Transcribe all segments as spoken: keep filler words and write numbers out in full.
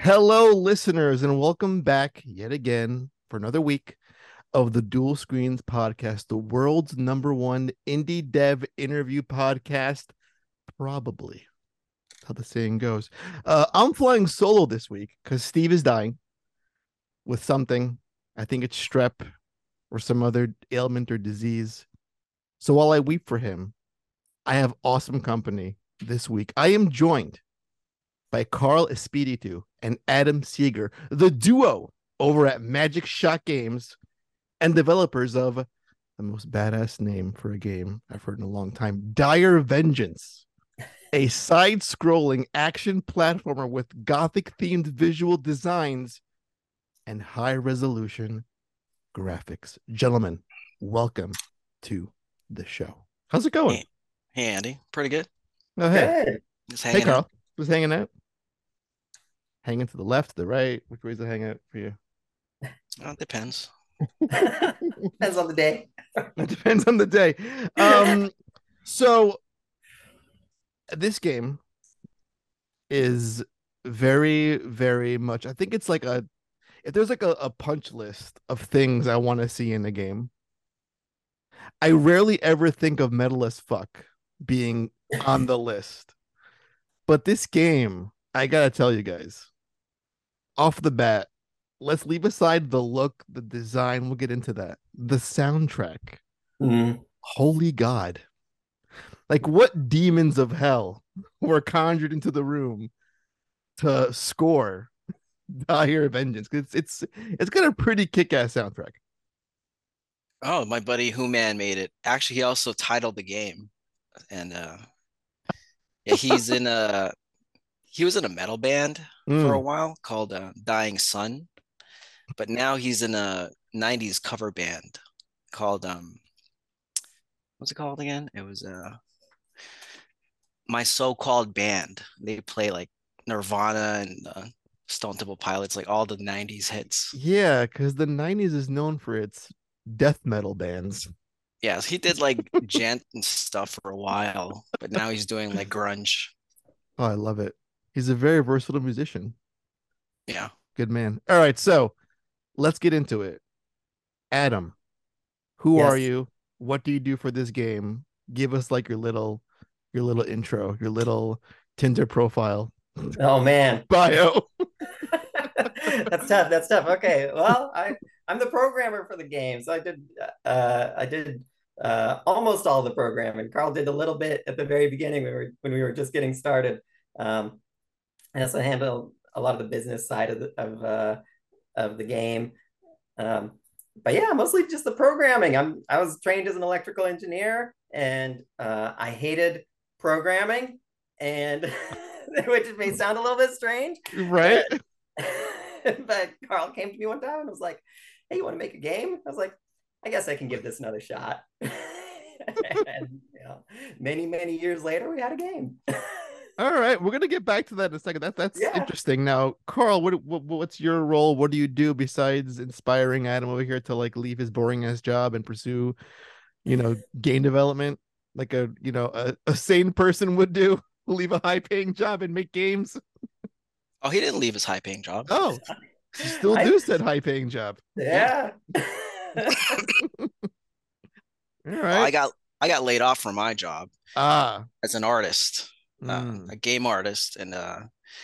Hello, listeners, and welcome back yet again for another week of the Dual Screens Podcast, the world's number one indie dev interview podcast, probably. That's how the saying goes. Uh, I'm flying solo this week because Steve is dying with something. I think it's strep or some other ailment or disease. So while I weep for him, I have awesome company this week. I am joined by Carl Espiritu and Adam Seeger, the duo over at Magic Shot Games and developers of the most badass name for a game I've heard in a long time, Dire Vengeance, a side-scrolling action platformer with gothic-themed visual designs and high-resolution graphics. Gentlemen, welcome to the show. How's it going? Hey, hey Andy, pretty good. Oh, hey. Good. Just Hey, hanging out. Carl. Just hanging out. Hanging to the left, to the right. Which way is it hang out for you? Well, it depends. Depends on the day. It depends on the day. Um, so this game is very, very much. I think it's like a if there's like a, a punch list of things I want to see in a game. I rarely ever think of Metal as Fuck being on the list, but this game, I gotta tell you guys, off the bat, let's leave aside the look, the design. We'll get into that. The soundtrack. Mm. Holy God. Like, what demons of hell were conjured into the room to score Dire Vengeance? It's it's it's got a pretty kick-ass soundtrack. Oh, my buddy Who Man made it. Actually, he also titled the game, and uh, yeah, he's in a he was in a metal band for a Mm. while called uh, Dying Sun, but now he's in a nineties cover band called um, what's it called again? It was uh, My So-Called Band. They play like Nirvana and uh, Stone Temple Pilots, like all the nineties hits. Yeah, because the nineties is known for its death metal bands. Yes, he did like gent and stuff for a while, but now he's doing like grunge. Oh, I love it. He's a very versatile musician. Yeah. Good man. All right, so let's get into it. Adam, who are Yes. you? What do you do for this game? Give us like your little your little intro, your little Tinder profile Oh man. bio. That's tough. That's tough. Okay. Well, I I'm the programmer for the game. So I did uh I did uh almost all the programming. Carl did a little bit at the very beginning when we were when we were just getting started. Um I also handle a lot of the business side of the of uh of the game. Um, but yeah, mostly just the programming. I'm I was trained as an electrical engineer, and uh, I hated programming, and which may sound a little bit strange, Right? but but Carl came to me one time and was like, "Hey, you want to make a game?" I was like, "I guess I can give this another shot." And you know, many many years later, we had a game. All right, we're gonna get back to that in a second. That that's Yeah. interesting. Now, Carl, what, what what's your role? What do you do besides inspiring Adam over here to like leave his boring ass job and pursue, you know, game development like a you know a, a sane person would do? Leave a high paying job and make games. Oh, he didn't leave his high paying job. Oh, you still I do said high paying job. Yeah. yeah. All Well, right. I got I got laid off from my job Ah. as an artist, uh, Mm. a game artist, and uh,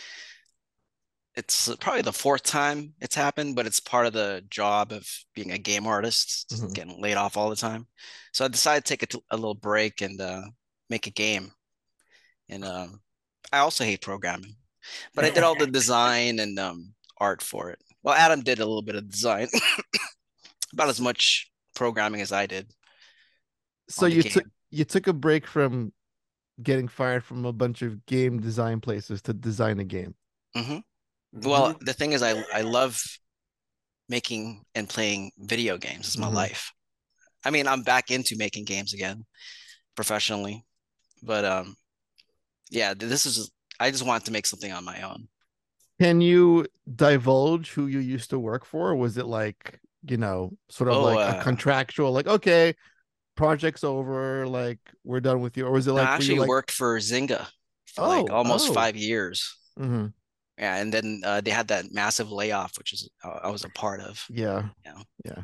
it's probably the fourth time it's happened, but it's part of the job of being a game artist, just Mhm. getting laid off all the time. So I decided to take a, a little break and uh, make a game. And um, I also hate programming, but I did all the design and um, art for it. Well, Adam did a little bit of design, about as much programming as I did So on the you took game. you took a break from getting fired from a bunch of game design places to design a game. hmm Well, Mhm. the thing is, I I love making and playing video games. It's my Mm-hmm. life. I mean, I'm back into making games again professionally, but um, yeah, this is I just wanted to make something on my own. Can you divulge who you used to work for? Was it like, you know, sort of Oh, like a uh, contractual, like, okay, project's over, like we're done with you? Or was it no, like, I were you actually like, worked for Zynga for like oh, almost oh, five years. mm-hmm. Yeah, and then uh, they had that massive layoff, which is uh, I was a part of. Yeah. Yeah. Yeah.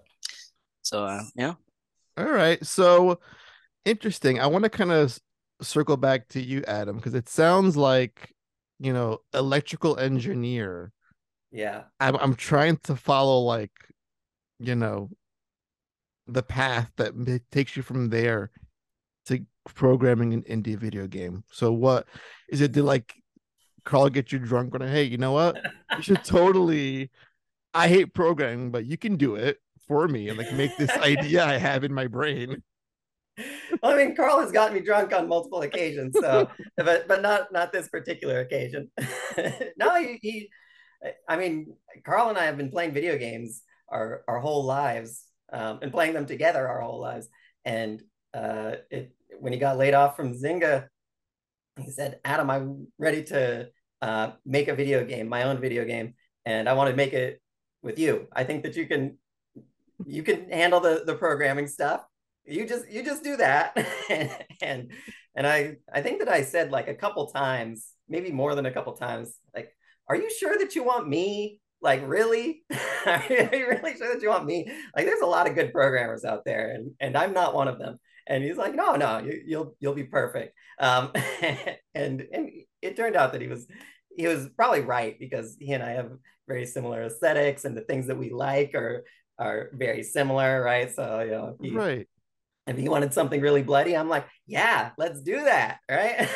So uh, yeah. All right. So interesting. I want to kind of circle back to you, Adam, because it sounds like, you know, electrical engineer. Yeah. I'm I'm trying to follow like, you know, the path that ma- takes you from there to programming an indie video game. So what is it? Did like Carl get you drunk when, hey, you know what? You should totally. I hate programming, but you can do it for me and like make this idea I have in my brain. Well, I mean, Carl has gotten me drunk on multiple occasions, so but but not not this particular occasion. No, he, he, I mean, Carl and I have been playing video games our our whole lives, um, and playing them together our whole lives. And uh, it when he got laid off from Zynga, he said, "Adam, I'm ready to uh, make a video game, my own video game, and I want to make it with you. I think that you can you can handle the the programming stuff. You just you just do that." and and and I I think that I said like a couple times, maybe more than a couple times, like, "Are you sure that you want me? Like, really? Are you really sure that you want me? Like, there's a lot of good programmers out there, and and I'm not one of them." And he's like, "No, no, you, you'll you'll be perfect." Um, and and it turned out that he was he was probably right, because he and I have very similar aesthetics, and the things that we like are are very similar, right? So, you know, if he, Right. if he wanted something really bloody, I'm like, yeah, let's do that, right?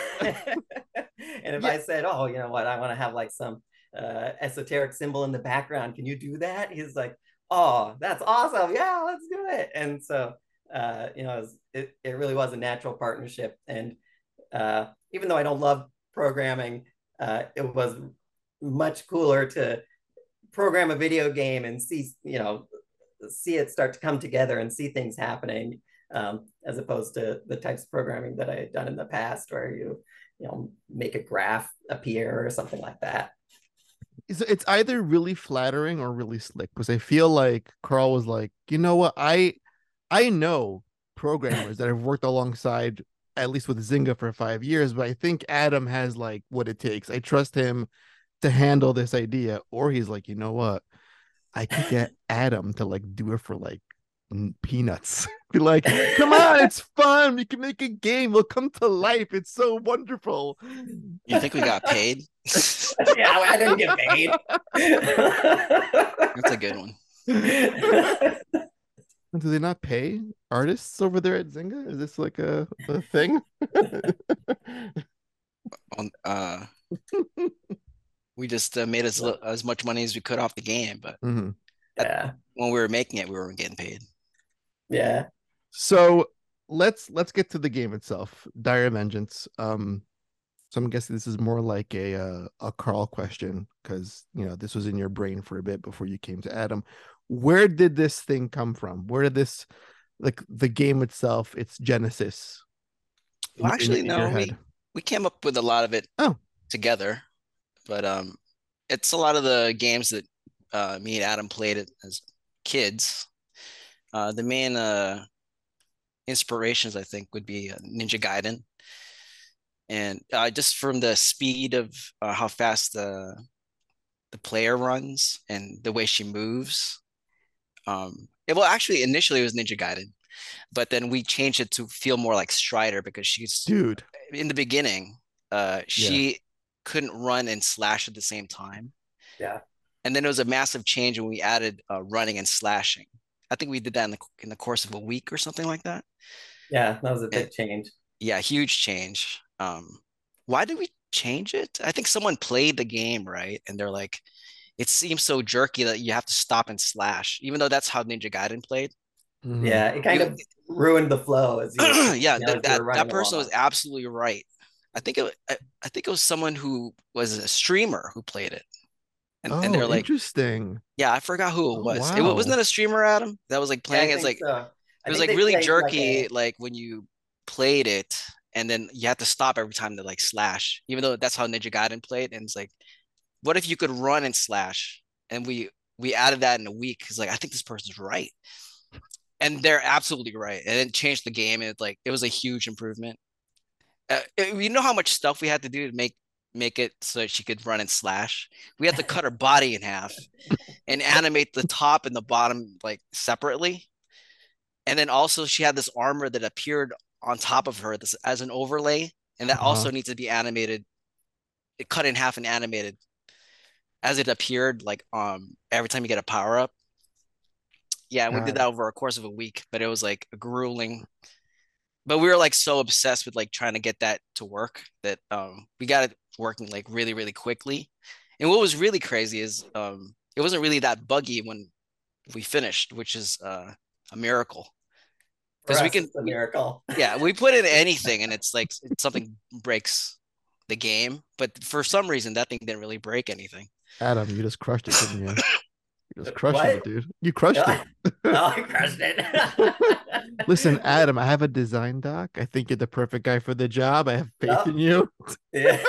And if Yeah. I said, oh, you know what, I want to have like some uh, esoteric symbol in the background, can you do that? He's like, oh, that's awesome. Yeah, let's do it. And so, uh, you know, it, was, it, it really was a natural partnership. And uh, even though I don't love programming, uh, it was much cooler to program a video game and see, you know, see it start to come together and see things happening, um, as opposed to the types of programming that I had done in the past, where you, you know, make a graph appear or something like that. It's, it's either really flattering or really slick, because I feel like Carl was like, you know what, I I know programmers that have worked alongside, at least with Zynga, for five years, but I think Adam has like what it takes. I trust him to handle this idea. Or he's like, you know what, I could get Adam to like do it for like peanuts. Be like, come on, it's fun. We can make a game. We'll come to life. It's so wonderful. You think we got paid? Yeah, I didn't get paid. That's a good one. Do they not pay artists over there at Zynga? Is this like a, a thing? On uh, we just uh, made as as much money as we could off the game, but mm-hmm. Yeah, when we were making it, we weren't getting paid. Yeah. So let's let's get to the game itself, Dire Vengeance. Um, so I'm guessing this is more like a uh, a Carl question, because you know this was in your brain for a bit before you came to Adam. Where did this thing come from? Where did this, like the game itself, its genesis? Well, in, actually, in, in no, your we head? we came up with a lot of it Oh, together, but um, it's a lot of the games that uh, me and Adam played it as kids. Uh, the main uh, inspirations, I think, would be uh, Ninja Gaiden, and uh, just from the speed of uh, how fast the the player runs and the way she moves. Um, it, well, actually, initially it was Ninja Gaiden, but then we changed it to feel more like Strider, because she's dude. in the beginning, uh, Yeah. she couldn't run and slash at the same time. Yeah. And then it was a massive change when we added uh, running and slashing. I think we did that in the in the course of a week or something like that. Yeah, that was a And big change. yeah, huge change. Um, why did we change it? I think someone played the game, right? And they're like, it seems so jerky that you have to stop and slash, even though that's how Ninja Gaiden played. Mhm. Yeah, it kind You, of ruined the flow as you were, yeah, you know, that, as you that were running that person along. was absolutely right. I think it, I, I think it was someone who was a streamer who played it, and and Oh, they're like, interesting. yeah, I forgot who it Oh, was. It wasn't wow. it a streamer, Adam, that was like Yeah, playing I as think like so. it I was think like they really played like jerky, a like when you played it, and then you had to stop every time to like slash, even though that's how Ninja Gaiden played. And it's like, what if you could run and slash? And we we added that in a week, because like I think this person's right, and they're absolutely right, and it changed the game. And it like it was a huge improvement. Uh, you know how much stuff we had to do to make make it so that she could run and slash. We had to cut her body in half and animate the top and the bottom like separately. And then also she had this armor that appeared on top of her this, as an overlay, and that uh-huh. also needs to be animated, it cut in half and animated as it appeared, like um every time you get a power up. Yeah, we did that over a course of a week, but it was like a grueling. But we were like so obsessed with like trying to get that to work that um we got it working like really, really quickly. And what was really crazy is um it wasn't really that buggy when we finished, which is uh, a miracle. Because we can it's a miracle. Yeah, we put in anything and it's like something breaks the game. But for some reason that thing didn't really break anything. Adam, you just crushed it, didn't you? You just crushed what? it, dude. You crushed no, it. No, I crushed it. Listen, Adam, I have a design doc. I think you're the perfect guy for the job. I have faith no. in you. Yeah.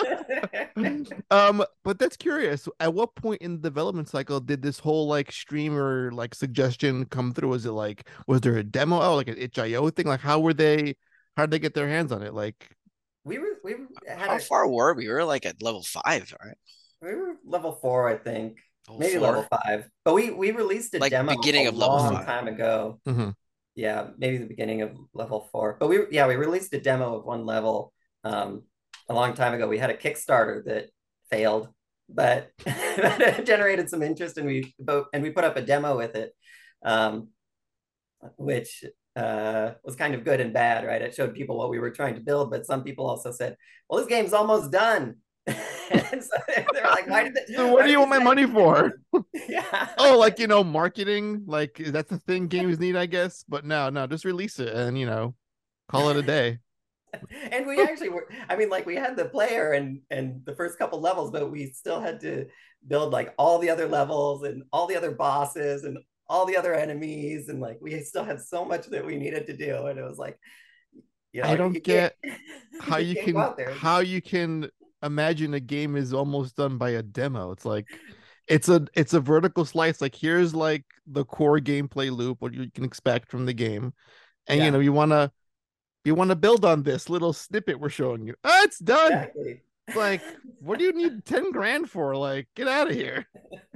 um, but that's curious. At what point in the development cycle did this whole like streamer like suggestion come through? Was it like, was there a demo? Oh, like an itch dot i o thing? Like, how were they? How did they get their hands on it? Like, we were we had how a, far were we? We were like at level five, right? We were level four, I think. Level maybe four? level five. But we we released a like demo beginning a of level long five. time ago. Mm-hmm. Yeah, maybe the beginning of level four. But we yeah we released a demo of one level um a long time ago. We had a Kickstarter that failed, but it generated some interest, and we and we put up a demo with it, um, which uh, was kind of good and bad, right? It showed people what we were trying to build, but some people also said, "Well, this game's almost done." And so they're like, "Why did they, so what do you want my money for?" Yeah. Oh, like, you know, marketing, like that's the thing games need, I guess. But no, no, just release it and, you know, call it a day. And we actually were, I mean, like we had the player and and the first couple levels, but we still had to build like all the other levels and all the other bosses and all the other enemies, and like we still had so much that we needed to do, and it was like, you know, I don't you get how you, you can there. how you can imagine a game is almost done by a demo. It's like it's a it's a vertical slice. Like here's like the core gameplay loop, what you can expect from the game, and yeah. you know you want to you want to build on this little snippet we're showing you. Oh, it's done. Exactly. Like, what do you need ten grand for? Like, get out of here.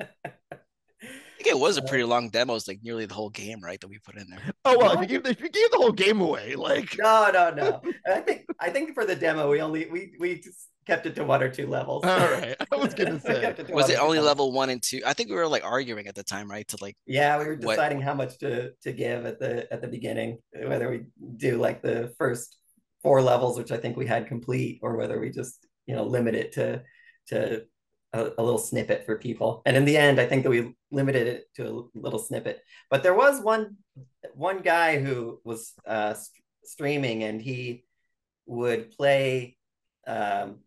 I think it was a pretty long demo. It's like nearly the whole game, right, that we put in there. Oh well, if you gave if you gave the whole game away, like no, no, no. I think I think for the demo we only we we just kept it to one or two levels. All right, I was gonna say, it was it only level one and two? I think we were like arguing at the time, right? To like, yeah, we were deciding what... how much to to give at the at the beginning, whether we do like the first four levels, which I think we had complete, or whether we just you know limit it to to a, a little snippet for people. And in the end, I think that we limited it to a little snippet. But there was one one guy who was uh, st- streaming, and he would play um,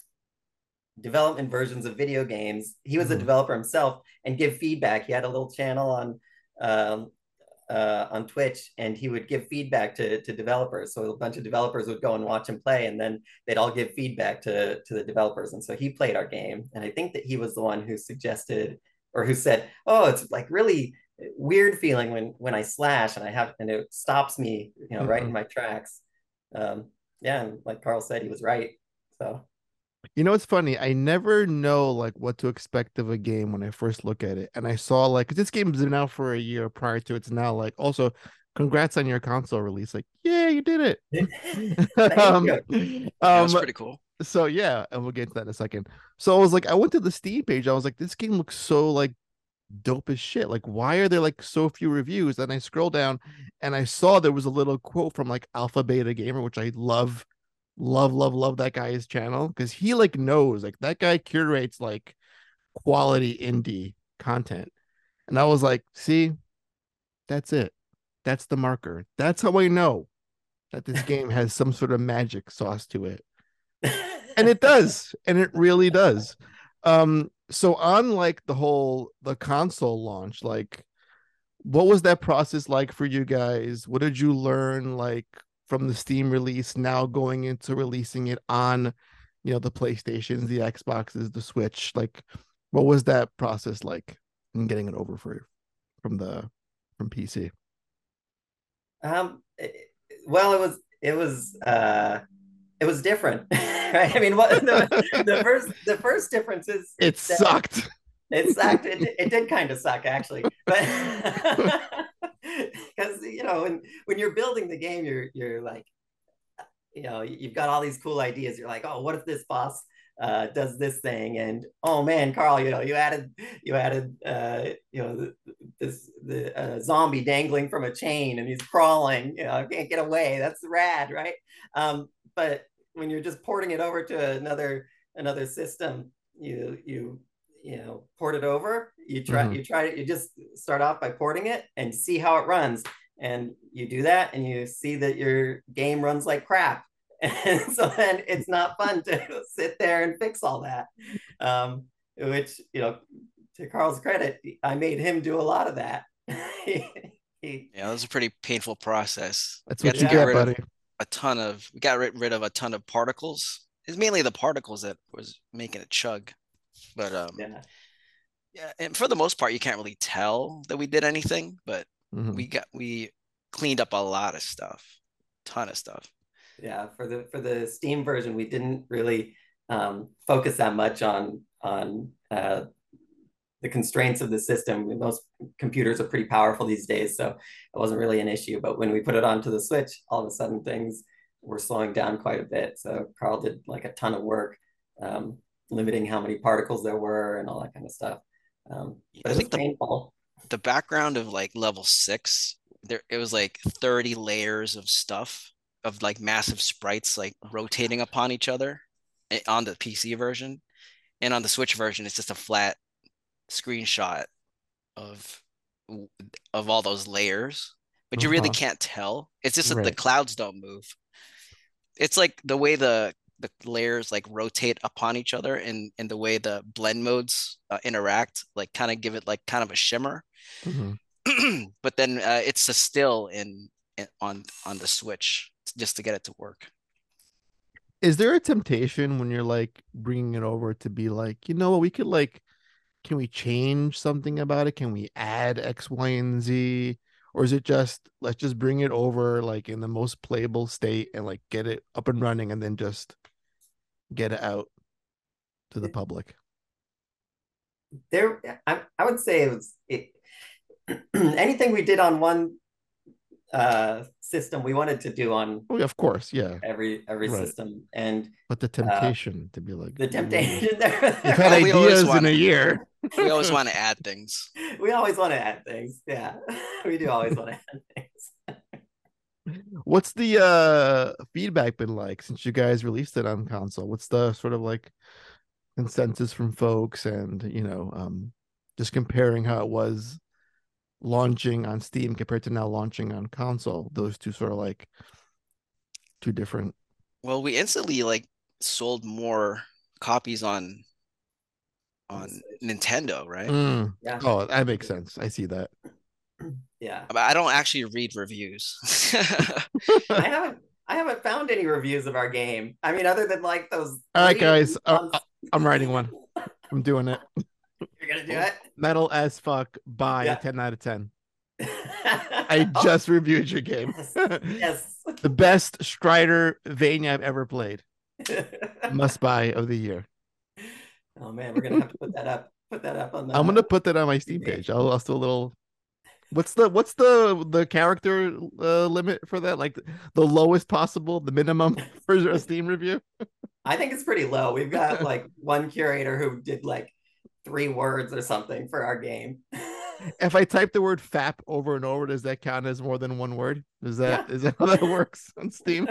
development versions of video games. He was mm-hmm. a developer himself and give feedback. He had a little channel on um, uh, on Twitch, and he would give feedback to, to developers. So a bunch of developers would go and watch him play, and then they'd all give feedback to, to the developers. And so he played our game. And I think that he was the one who suggested, or who said, oh, it's like really weird feeling when, when I slash and I have, and it stops me, you know, mm-hmm. right in my tracks. Um, yeah. And like Carl said, he was right. So. You know, it's funny. I never know like what to expect of a game when I first look at it. And I saw like, cause this game's been out for a year prior to it's now like, also congrats on your console release. Like, yeah, you did it. um, that was pretty cool. So yeah, and we'll get to that in a second. So I was like, I went to the Steam page. I was like, this game looks so like dope as shit. Like, why are there like so few reviews? And I scrolled down and I saw there was a little quote from like Alpha Beta Gamer, which I love. Love, love, love that guy's channel because he like knows like that guy curates like quality indie content. And I was like, see, that's it. That's the marker. That's how I know that this game has some sort of magic sauce to it. And it does. And it really does. Um, so on like the whole the console launch, like what was that process like for you guys? What did you learn like from the Steam release now going into releasing it on, you know, the PlayStations, the Xboxes, the Switch? Like, what was that process like in getting it over for from the from P C? Um, well, it was it was uh, it was different, right? I mean, what the, the first the first difference is It that sucked. it sucked. It, it did kind of suck actually, but because you know when when you're building the game, you're you're like, you know, you've got all these cool ideas. You're like, oh, what if this boss uh, does this thing? And oh man, Carl, you know, you added you added uh, you know this the uh, zombie dangling from a chain and he's crawling. You know, can't get away. That's rad, right? Um, but when you're just porting it over to another another system, you you you know port it over. You try Mhm. you try you just start off by porting it and see how it runs. And you do that and you see that your game runs like crap, and so then it's not fun to sit there and fix all that. Um, which, you know, to Carl's credit, I made him do a lot of that. he, he, Yeah, it was a pretty painful process. That's We had what to you yeah, get get, rid of buddy. a ton of, we got rid, rid of a ton of particles. It's mainly the particles that was making it chug. But um, yeah, yeah, and for the most part, you can't really tell that we did anything, but Mhm. we got, we cleaned up a lot of stuff, ton of stuff. yeah. For the for the Steam version, we didn't really um, focus that much on on uh, the constraints of the system. Most computers are pretty powerful these days, so it wasn't really an issue. But when we put it onto the Switch, all of a sudden things were slowing down quite a bit. So Carl did like a ton of work, um, limiting how many particles there were and all that kind of stuff. Um, but I it was think the painful. the background of like level six, there it was like thirty layers of stuff of like massive sprites like Oh my rotating upon each other eh, on the P C version. And on the Switch version, it's just a flat screenshot of of all those layers, but you really Uh-huh. can't tell. It's just that the Right. clouds don't move. It's like the way the the layers like rotate upon each other and and the way the blend modes uh, interact, like kind of give it like kind of a shimmer. Mhm. But then uh, it's a still in, in on on the Switch just to get it to work. Is there a temptation when you're like bringing it over to be like, you know what, we could like, can we change something about it? Can we add X, Y, and Z? Or is it just let's just bring it over like in the most playable state and like get it up and running and then just get it out to the public? There, I, I would say it was it, anything we did on one uh, system we wanted to do on Oh, yeah, of course, yeah, every every right. system, and But the uh, temptation to be like, the ooh, temptation there, you've there had Well, we always ideas in want a to year. we always want to add things. we always want to add things. Yeah, we do always want to add things. What's the uh feedback been like since you guys released it on console? What's the sort of like consensus from folks and you know, um just comparing how it was launching on Steam compared to now launching on console? Those two sort of like two different. Well, we instantly like sold more copies on On the on Switch. Nintendo, right? Mm. Yeah, Oh, that makes sense. I see that. yeah. But I don't actually read reviews. I haven't I haven't found any reviews of our game. I mean, other than like those All right, three guys. Uh, months. uh, I'm writing one. I'm doing it. You're gonna do it? Metal as fuck by Yeah. ten out of ten. I Oh, just reviewed your game. yes. Yes. The best Strider Vania I've ever played. Must buy of the year. Oh man, we're gonna have to put that up. Put that up on I'm gonna the put that on my Steam page. I'll, I'll do a little. What's the what's the the character uh, limit for that? Like the lowest possible, the minimum for a Steam review. I think it's pretty low. We've got like one curator who did like three words or something for our game. If I type the word "fap" over and over, does that count as more than one word? Is that Yeah. is that how that works on Steam?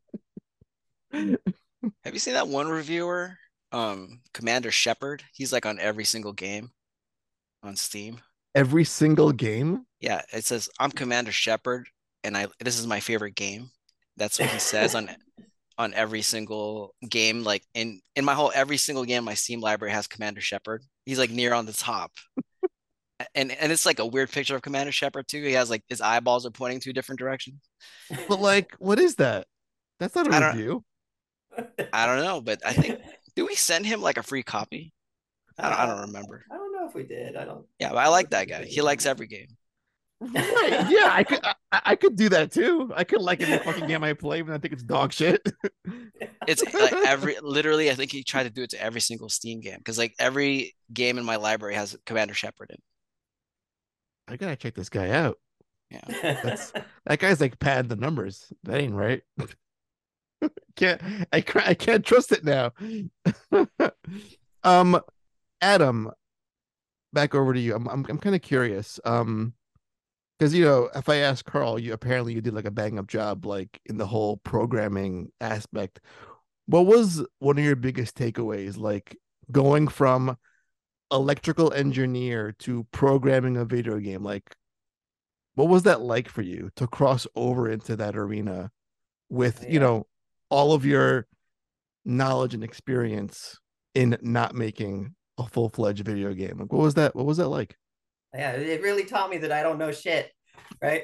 Have you seen that one reviewer, um, Commander Shepard? He's like on every single game on Steam. Every single game. Yeah, it says I'm Commander Shepard, and I this is my favorite game. That's what he says on on every single game. Like in in my whole every single game, my Steam library has Commander Shepard. He's like near on the top. And and it's like a weird picture of Commander Shepard too. He has like his eyeballs are pointing two different directions. But like, what is that? That's not a I don't review. I don't know, but I think do we send him like a free copy? I don't I Uh, don't remember. I don't know if we did. I don't. Yeah, but I like that guy. He likes every game. Right. Yeah, I could I, I could do that too. I could like any fucking game I play when I think it's dog shit. It's like every literally, I think he tried to do it to every single Steam game because like every game in my library has Commander Shepard in. I gotta check this guy out. Yeah. That's that guy's like padding the numbers. That ain't right. Can't I can't I can't trust it now. um Adam, back over to you. I'm I'm I'm kind of curious. Um because you know, if I ask Carl, you apparently you did like a bang up job like in the whole programming aspect. What was one of your biggest takeaways like going from electrical engineer to programming a video game? Like what was that like for you to cross over into that arena with, you Yeah. know, all of your knowledge and experience in not making a full-fledged video game? Like what was that what was that like? Yeah, it really taught me that I don't know shit, right?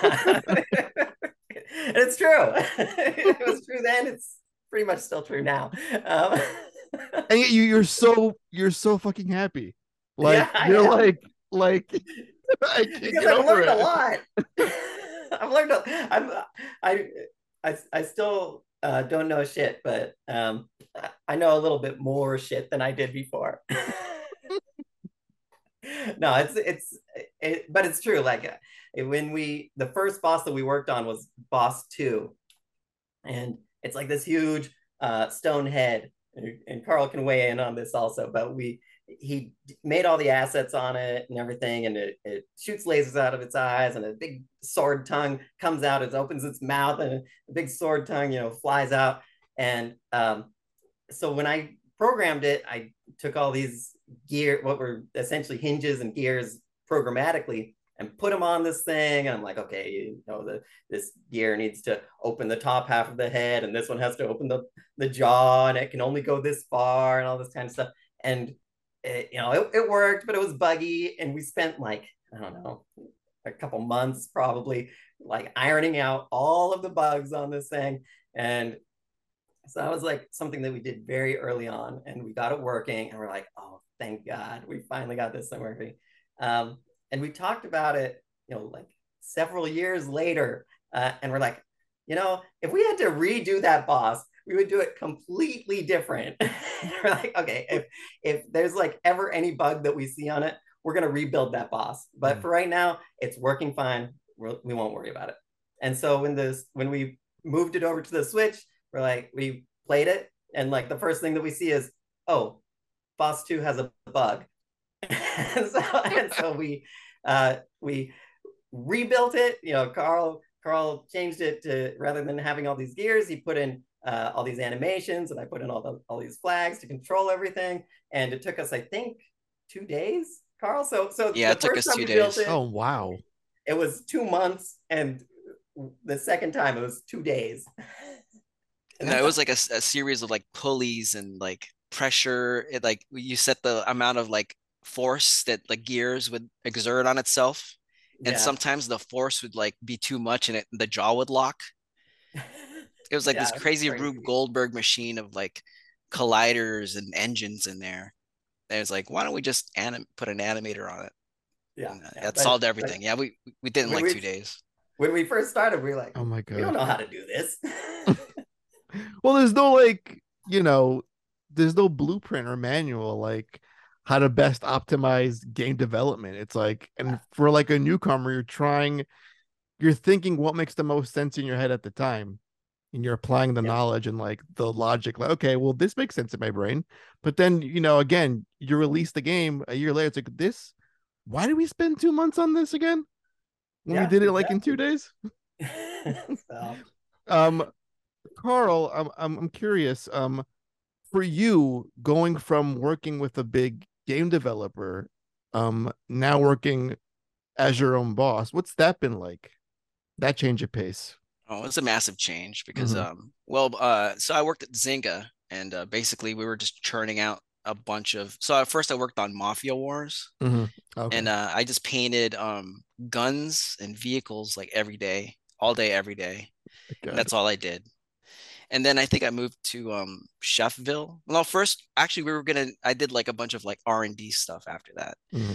It's true. It was true then. It's pretty much still true now. Um, And yet you you're so you're so fucking happy. yeah, Like I you're am like like I can't because get I've over learned a it. lot. I've learned. A, I'm. I. I. I still uh, don't know shit, but um, I know a little bit more shit than I did before. No, it's it's it, but it's true. Like when we the first boss that we worked on was boss two, and it's like this huge uh, stone head. And, and Carl can weigh in on this also, but we he made all the assets on it and everything, and it, it shoots lasers out of its eyes, and a big sword tongue comes out. It opens its mouth, and a big sword tongue, you know, flies out. And um, so when I programmed it, I took all these gear, what were essentially hinges and gears programmatically, and put them on this thing. And I'm like, okay, you know, the this gear needs to open the top half of the head, and this one has to open the the jaw, and it can only go this far, and all this kind of stuff. And it, you know, it, it worked, but it was buggy, and we spent like I don't know a couple months probably like ironing out all of the bugs on this thing. And so that was like something that we did very early on, and we got it working, and we're like, oh, thank God, we finally got this thing working. Um, and we talked about it, you know, like several years later, uh, and we're like, you know, if we had to redo that boss, we would do it completely different. We're like, okay, if if there's like ever any bug that we see on it, we're gonna rebuild that boss. But Mm. for right now, it's working fine. We're, we won't worry about it. And so when this when we moved it over to the Switch, we're like, we played it, and like the first thing that we see is, oh, boss two has a bug. and, so, and so we uh we rebuilt it. You know, Carl Carl changed it to, rather than having all these gears, he put in uh, all these animations, and I put in all the all these flags to control everything. And it took us, I think, two days, Carl. So so Yeah, the it took first us time two we built days. it, Oh wow. it was two months, and the second time it was two days. No, it was like a, a series of like pulleys and like pressure. It like you set the amount of like force that the gears would exert on itself, and Yeah. sometimes the force would like be too much and it the jaw would lock. It was like Yeah, this crazy Rube crazy. Goldberg machine of like colliders and engines in there. And it was like, why don't we just anim- put an animator on it? Yeah, And uh, yeah. that But solved but everything. Yeah, we we did in when like we two days. when we first started, we were like, Oh my we don't god. know how to do this. Well, there's no like, you know, there's no blueprint or manual like how to best optimize game development. It's like, and for like a newcomer, you're trying, you're thinking what makes the most sense in your head at the time. And you're applying the Yeah. knowledge and like the logic, like, okay, well, this makes sense in my brain. But then, you know, again, you release the game a year later. It's like this. Why did we spend two months on this again when we Yeah, did it like in two exactly. days? So Um, Carl, I'm I'm I'm curious. Um, for you going from working with a big game developer, um, now working as your own boss, what's that been like? That change of pace. Oh, it's a massive change because Mm-hmm. um well uh so I worked at Zynga, and uh, basically we were just churning out a bunch of, so at first I worked on Mafia Wars, Mm-hmm. Okay. and uh, I just painted um guns and vehicles like every day, all day, every day. And God. that's all I did. And then I think I moved to um Chefville. Well, first actually we were gonna I did like a bunch of like R and D stuff after that. Mm-hmm.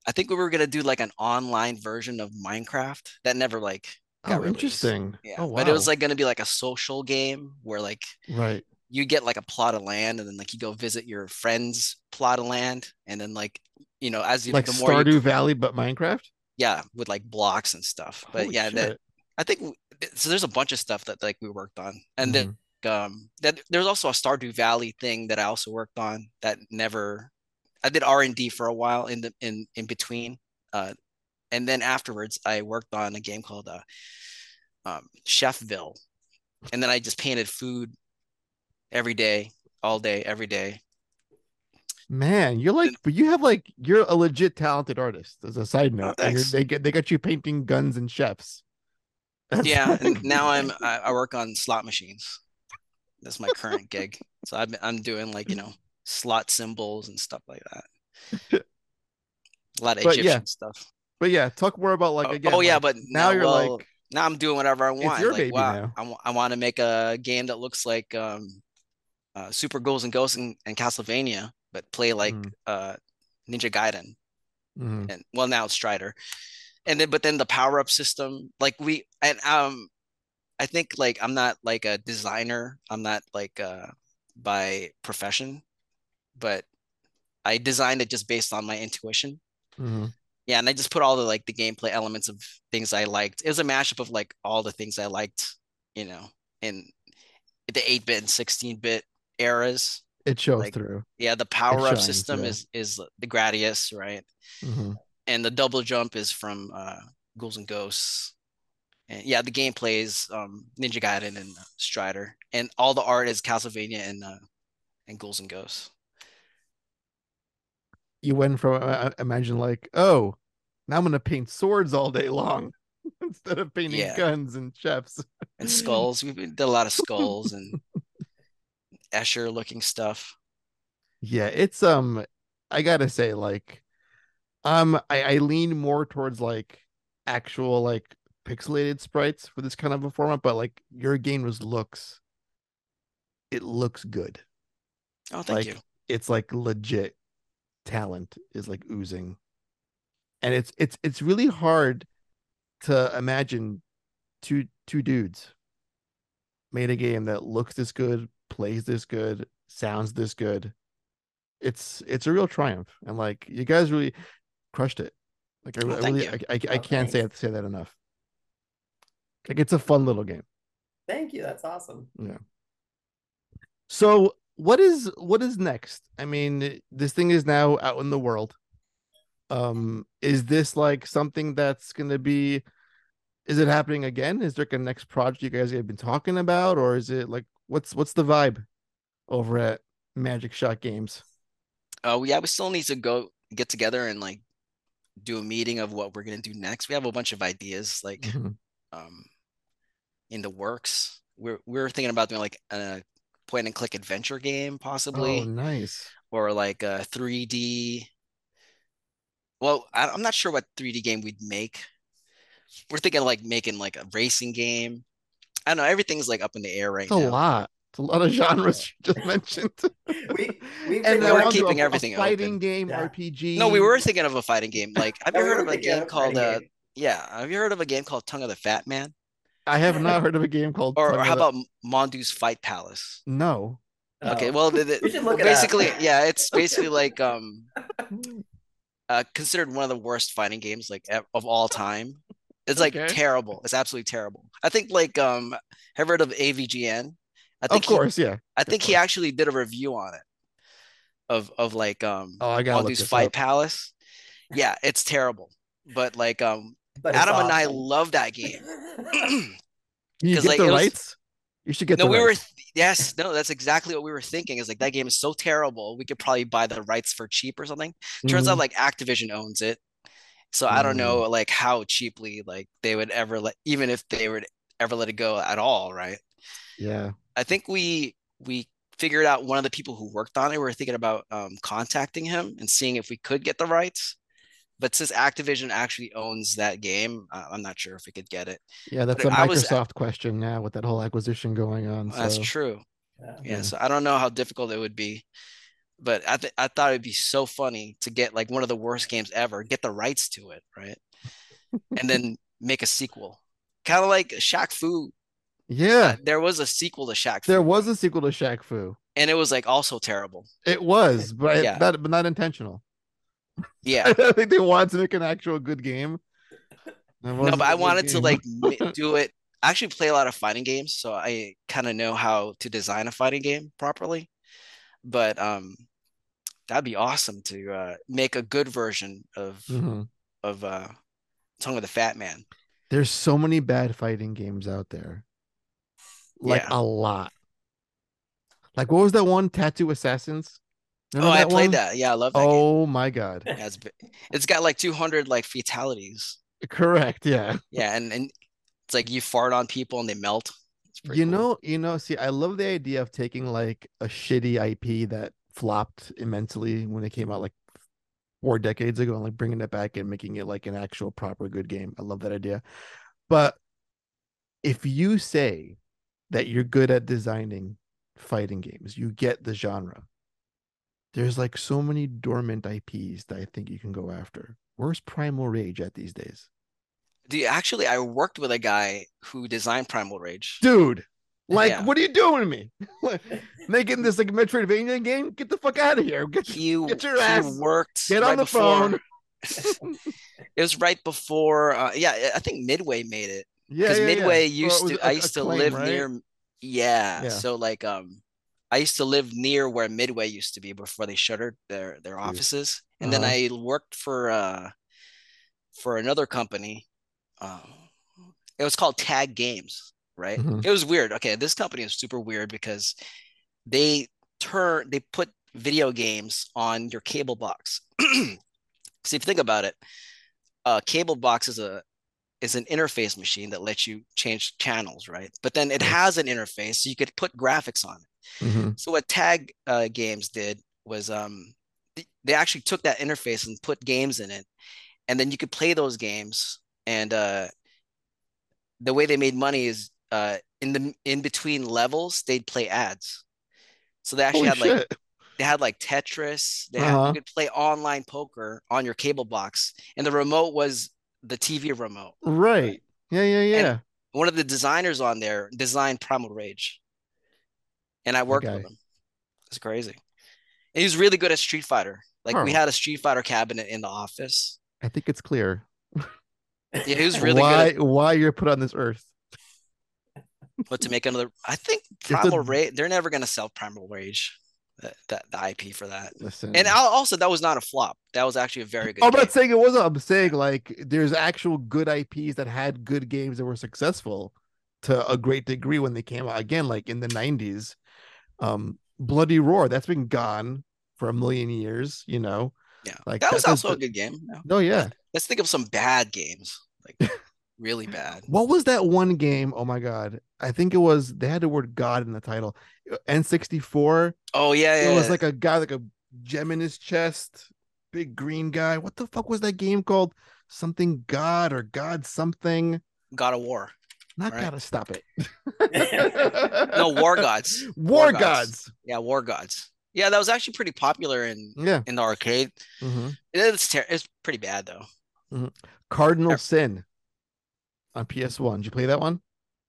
I think we were gonna do like an online version of Minecraft that never like got Oh, released. interesting. Yeah, Oh, but it was wow. like gonna be like a social game where like Right. you get like a plot of land and then like you go visit your friend's plot of land and then like you know as you Like the more you Stardew Valley, but Minecraft? yeah with like blocks and stuff. But Holy yeah, that shit. I think w- so. There's a bunch of stuff that like we worked on, and then Mhm. um that there's also a Stardew Valley thing that I also worked on that never. I did R and D for a while in the in in between, uh, and then afterwards I worked on a game called uh, um, Chefville, and then I just painted food every day, all day, every day. Man, you're Then, like, but you have like, you're a legit talented artist, as a side oh, note, and you're thanks. they get they got you painting guns and chefs. That's Yeah, and like, now I'm I, I work on slot machines. That's my current gig. So I've been, I'm doing like you know slot symbols and stuff like that. A lot of but yeah, Egyptian stuff. but yeah, talk more about like Oh, oh again, yeah, like but now now, you're well, like, now I'm doing whatever I it's want. your Like, baby wow, now. I, w- I want to make a game that looks like um, uh, Super Ghouls and Ghosts and, and Castlevania, but play like Mm, uh, Ninja Gaiden. mm, And well, now it's Strider. And then, but then the power up system, like we, and um, I think like I'm not like a designer. I'm not like uh by profession, but I designed it just based on my intuition. mm. Yeah, and I just put all the like the gameplay elements of things I liked. It was a mashup of like all the things I liked, you know, in the eight bit and sixteen bit eras. It shows Like, through. yeah, the It power up shines. system Yeah. is is the Gradius, right? Hmm. And the double jump is from uh Ghouls and Ghosts. And yeah, the gameplay is um Ninja Gaiden and uh, Strider. And all the art is Castlevania and uh and Ghouls and Ghosts. You went from uh, imagine like, oh, now I'm gonna paint swords all day long instead of painting Yeah. guns and chefs. And skulls. We did a lot of skulls and Escher looking stuff. Yeah, it's um, I gotta say, like, um, I, I lean more towards like actual like pixelated sprites for this kind of a format, but like your game was looks, it looks good. Oh, thank you. Like it's like legit talent is like oozing, and it's it's it's really hard to imagine two two dudes made a game that looks this good, plays this good, sounds this good. It's it's a real triumph, and like you guys really crushed it. Like I, Oh, I thank really you. I, I, I Oh, can't say thanks. say that enough. Like it's a fun little game. Thank you. That's awesome. Yeah. So what is what is next? I mean, this thing is now out in the world. Um, is this like something that's gonna be? Is it happening again? Is there like a next project you guys have been talking about, or is it like what's what's the vibe over at Magic Shot Games? Oh, yeah, we still need to go get together and like do a meeting of what we're gonna do next. We have a bunch of ideas like Mhm. um in the works. We're we're thinking about doing like a point and click adventure game Oh, possibly, nice. or like a three D. Well, I, I'm not sure what three D game we'd make. We're thinking of like making like a racing game. I don't know. Everything's like up in the air It's right a now. lot. It's a lot of genres you just mentioned. We we've And been I We were want to working. do keeping a, a everything fighting open. game, Yeah. No, we R P G. were thinking of a fighting game. Like, have Yeah, you we heard were of a thinking game of a called fighting uh game. yeah, have you heard of a game called Tongue of the Fat Man? I have not heard of a game called Or, or Tongue how of the. about Mondu's Fight Palace? No. Okay, Oh, well, the, the, we should well, look it up. basically, yeah, it's basically like um uh considered one of the worst fighting games like ev- of all time. It's like Okay. terrible. It's absolutely terrible. I think like um have you heard of A V G N? I Of think he course, yeah. I Of think he course. actually did a review on it of of like um Oh, I gotta look Mondu's this Fight up. Palace. Yeah, it's terrible. But like um But it's Adam and I awesome. love that game. Can you Because get like the it was rights? You should get no, the we were rights. th- yes, no, that's exactly what we were thinking. Is like that game is so terrible, we could probably buy the rights for cheap or something. Turns out Mhm. like Activision owns it, so I don't know Mm, like how cheaply like they would ever let, even if they would ever let it go at all, right? yeah. I think we we figured out one of the people who worked on it. We were thinking about um, contacting him and seeing if we could get the rights. But since Activision actually owns that game, uh, I'm not sure if we could get it. Yeah, that's But a I was Microsoft question now with that whole acquisition going on. that's So true. Yeah. Yeah, yeah. so I don't know how difficult it would be. but I th- I thought it'd be so funny to get like one of the worst games ever, get the rights to it, right? And then make a sequel. Kind of like Shaq Fu. Uh, Yeah, there was a sequel to Shaq there Fu, was a sequel to Shaq Fu. and it was like also terrible. It was, but Yeah, not but not intentional. I yeah. think they wanted to make an actual good game. It No, but wasn't I a good wanted to game. like do it. I actually play a lot of fighting games, so I kind of know how to design a fighting game properly. But um, that'd be awesome to uh, make a good version of Mhm. of uh, Tongue of the Fat Man. There's so many bad fighting games out there. Like Yeah. a lot. Like what was that one? Tattoo Assassins? Oh, Remember I that played one? that. Yeah, I love that game. Oh my God. Yeah, it's it's got like two hundred like fatalities. Correct. Yeah. Yeah, and and it's like you fart on people and they melt. It's pretty You cool. know, you know, see, I love the idea of taking like a shitty I P that flopped immensely when it came out like four decades ago and like bringing it back and making it like an actual proper good game. I love that idea. But if you say that you're good at designing fighting games, you get the genre. There's like so many dormant I Ps that I think you can go after. Where's Primal Rage at these days? Dude, actually, I worked with a guy who designed Primal Rage. Dude, like, Yeah. what are you doing to me? Making this like Metroidvania game? Get the fuck out of here. Get, He get your he ass. worked Get right on the before. phone. It was right before. Uh, yeah, I think Midway made it Yeah, because yeah, yeah. Midway Or it used was to. a, I a used to claim, live right? near. Yeah, Yeah. so like um, I used to live near where Midway used to be before they shuttered their their Dude. offices, and then Uh-huh. I worked for uh for another company. Um, it was called Tag Games, right? Mhm. It was weird. Okay, this company is super weird because they turn they put video games on your cable box. So if you think about it, a cable box is a is an interface machine that lets you change channels, right? But then it Yes. has an interface, so you could put graphics on it. Mhm. So what Tag uh, Games did was um, th- they actually took that interface and put games in it, and then you could play those games. And uh, the way they made money is uh, in the in between levels, they'd play ads. So they actually Holy had like shit. they had like Tetris. They had you Uh-huh. could play online poker on your cable box, and the remote was the T V remote. Right. Yeah, yeah, And yeah. one of the designers on there designed Primal Rage, and I That worked with guy. him. It's crazy. And he was really good at Street Fighter. Like we Oh, had a Street Fighter cabinet in the office. I think it's clear Yeah, he was really good why at why you're put on this earth. what to make another. I think You have to Primal Rage. They're never gonna sell Primal Rage. That, that the I P for that. listen. And also, that was not a flop. That was actually a very good I'm game. not saying it wasn't. I'm saying like there's actual good I Ps that had good games that were successful to a great degree when they came out. Again, like in the nineties, um, Bloody Roar, that's been gone for a million years, you know. Yeah, Like that was that, that's also a the, good game. Yeah. no, yeah. Let's think of some bad games, like really bad. What was that one game? Oh my god. I think it was they had the word God in the title. N sixty-four. Oh yeah, It yeah. was yeah. like a guy, like a gem in his chest, big green guy. What the fuck was that game called? Something God or God something. God of War. Not right? gotta stop it. No, War Gods. War, Gods. Yeah, War Gods. Yeah, that was actually pretty popular in Yeah. in the arcade. Mm-hmm. It's ter- it's pretty bad though. Mm-hmm. Cardinal Er- Sin on P S one. Did you play that one?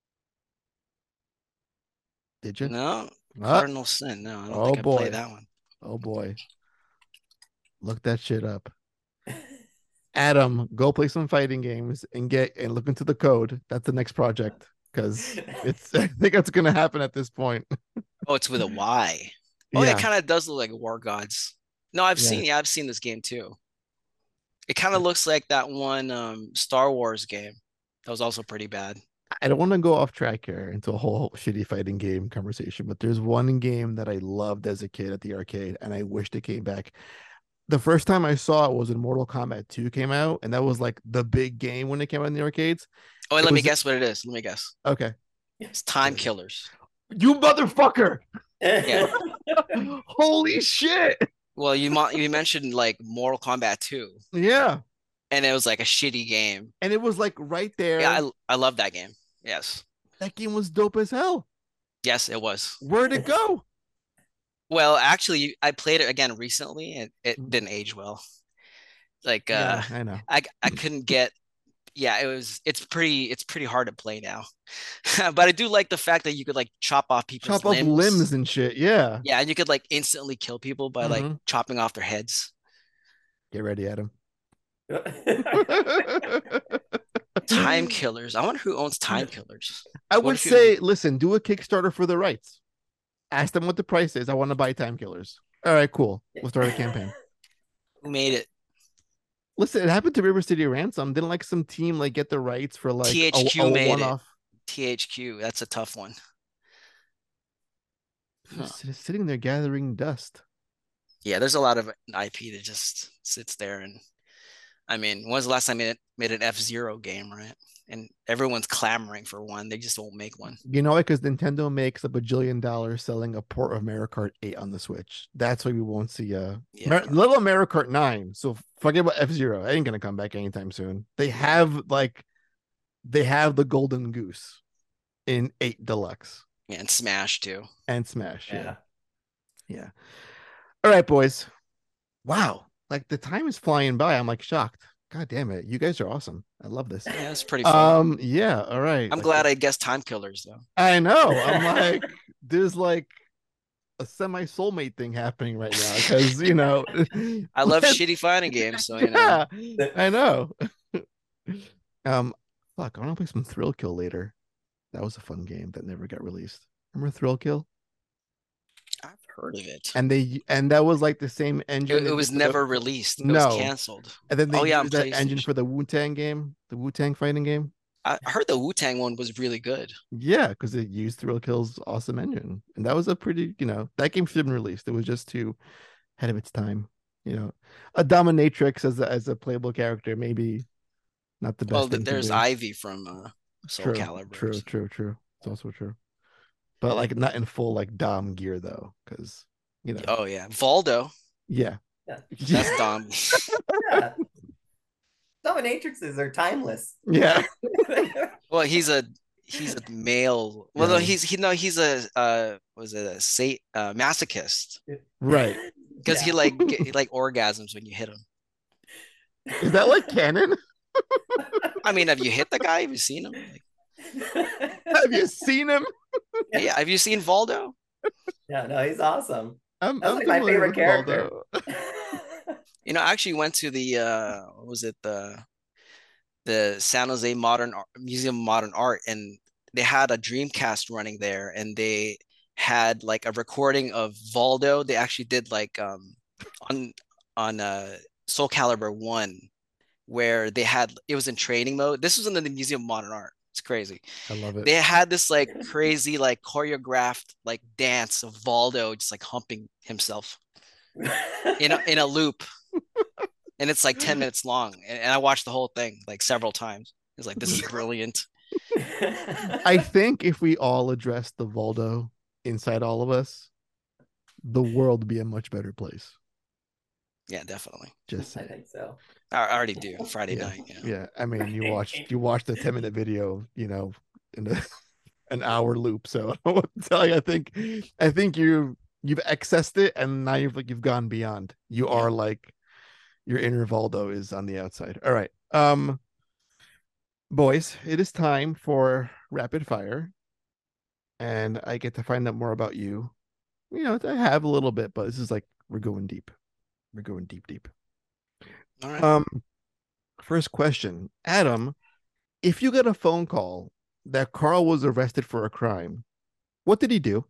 Did you? No, Ah, Cardinal Sin. No, I don't oh think I boy. played that one. Oh boy. Look that shit up. Adam, go play some fighting games and get and look into the code. That's the next project because it's I think that's gonna happen at this point. Oh, it's with a Y. Oh, yeah, Yeah. it kind of does look like War Gods. No, I've Yeah. seen. Yeah, I've seen this game too. It kind of looks like that one um, Star Wars game. That was also pretty bad. I don't want to go off track here into a whole shitty fighting game conversation, but there's one game that I loved as a kid at the arcade, and I wished it came back. The first time I saw it was when Mortal Kombat two came out, and that was like the big game when it came out in the arcades. Oh, wait, It let me was- guess what it is. Let me guess. Okay. It's Time Killers. You motherfucker! Yeah. Holy shit! Well, you mo- you mentioned like Mortal Kombat two, Yeah. and it was like a shitty game. And it was like right there. Yeah, I I love that game. Yes. That game was dope as hell. Yes, it was. Where'd it go? Well, actually, I played it again recently, and it didn't age well. Like, uh, Yeah, I know. I I couldn't get. Yeah, it was. It's pretty. It's pretty hard to play now. But I do like the fact that you could like chop off people's Chop off limbs limbs. and shit. Yeah. Yeah, and you could like instantly kill people by like Hmm. chopping off their heads. Get ready, Adam. Time killers. I wonder who owns time killers. I What would if you say, listen, do a Kickstarter for the rights. Ask them what the price is. I want to buy Time Killers. All right, cool. We'll start a campaign. who made it? Listen, it happened to River City Ransom. Didn't like some team like get the rights for like a, T H Q a made it. one-off. T H Q. That's a tough one. Huh. Just sitting there gathering dust. Yeah, there's a lot of I P that just sits there. And I mean, when's the last time it made an F Zero game, right? And everyone's clamoring for one. They just won't make one. You know it because Nintendo makes a bajillion dollars selling a port of Mario Kart eight on the Switch. That's why we won't see a Yeah. Mar- little Mario Kart nine. So forget about F Zero. It ain't gonna come back anytime soon. They have like they have the golden goose in eight deluxe Yeah, and Smash too. and Smash. Yeah. Yeah. Yeah. All right, boys. Wow. Like the time is flying by. I'm like shocked. God damn it. You guys are awesome. I love this. Yeah, it's pretty fun. Um, yeah, all right. I'm Like, glad I guessed time killers though. I know. I'm like, there's like a semi soulmate thing happening right now because you know I love shitty fighting games, so you know. yeah, I know. um, fuck, I want to play some Thrill Kill later. That was a fun game that never got released. Remember Thrill Kill? I've heard of it. And they and that was like the same engine. It, it they was did for the- never released. It No. was canceled. and then they Oh, yeah, on used that engine PlayStation. for the Wu Tang game, the Wu Tang fighting game. I heard the Wu Tang one was really good. Yeah, because it used Thrill Kill's awesome engine, and that was a pretty, you know, that game should have been released. It was just too ahead of its time. You know, a dominatrix as a, as a playable character, maybe not the best. Well, thing to there's do. Ivy from uh, Soul True, Calibur. true, true, true. It's also true, but like not in full like Dom gear though, because you know. Oh yeah, Voldo. Yeah, Yeah. That's Dom. Yeah. Dominatrixes are timeless. yeah. Well, he's a he's a male. Well, no, Yeah. he's he no, he's a uh was it a sat uh, masochist Right. because he Yeah. like get, he like orgasms when you hit him. Is that like canon? I mean, have you hit the guy? Have you seen him? Like, Have you seen him? yeah, have you seen Voldo? Yeah, no, he's awesome. I'm, That's I'm like my familiar favorite with character. Waldo. You know, I actually went to the uh what was it the the San Jose Modern Ar- Museum of Modern Art, and they had a Dreamcast running there, and they had like a recording of Voldo. They actually did like um on on uh Soul Calibur one, where they had it was in training mode. This was in the Museum of Modern Art. It's crazy. I love it. They had this like crazy like choreographed like dance of Voldo just like humping himself in a in a loop, and it's like ten minutes long, and, and I watched the whole thing like several times. It's like this is brilliant. I think if we all addressed the Voldo inside all of us, the world would be a much better place. Yeah, definitely. Just I saying. think so. I I already do Friday Yeah. night. Yeah. Yeah, I mean, you watched you watched a ten minute video, you know, in a, an hour loop. So I don't want to tell you, I think I think you you've accessed it, and now you've like you've gone beyond. You are like your inner Voldo is on the outside. All right, um, boys, it is time for rapid fire, and I get to find out more about you. You know, I have a little bit, but this is like we're going deep. We're going deep, deep. All right. Um, first question, Adam, if you get a phone call that Carl was arrested for a crime, what did he do?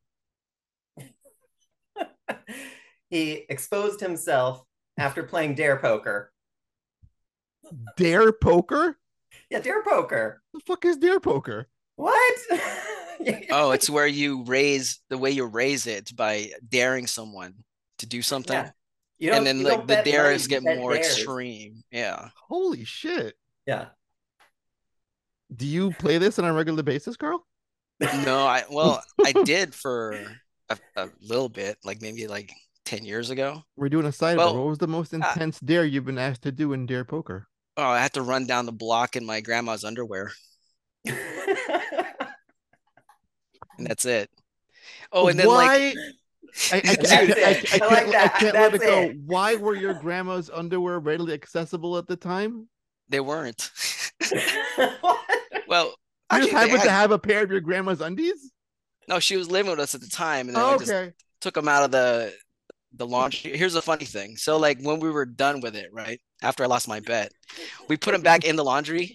He exposed himself after playing Dare Poker. Dare poker? Yeah, Dare Poker. The fuck is dare poker? What? Oh, it's where you raise the way you raise it by daring someone to do something, Yeah. You don't, and then you like don't the bet money, dares you get bet more dares. extreme. Yeah. Holy shit! Yeah. Do you play this on a regular basis, Carl? No, I well, I did for a, a little bit, like maybe like ten years ago. We're doing a sidebar. Well, What was the most intense dare you've been asked to do in dare poker? Oh, I had to run down the block in my grandma's underwear, and that's it. Oh, and then why? like I, I, I, That's can't, I, I, it. I can't, like I that. can't let That's it go. it. Why were your grandma's underwear readily accessible at the time? They weren't. What? Well, You just actually, they happened to had have a pair of your grandma's undies? no. She was living with us at the time, and then I Oh, just okay. took them out of the the laundry. Here's a funny thing. So, like when we were done with it, right after I lost my bet, we put them back in the laundry,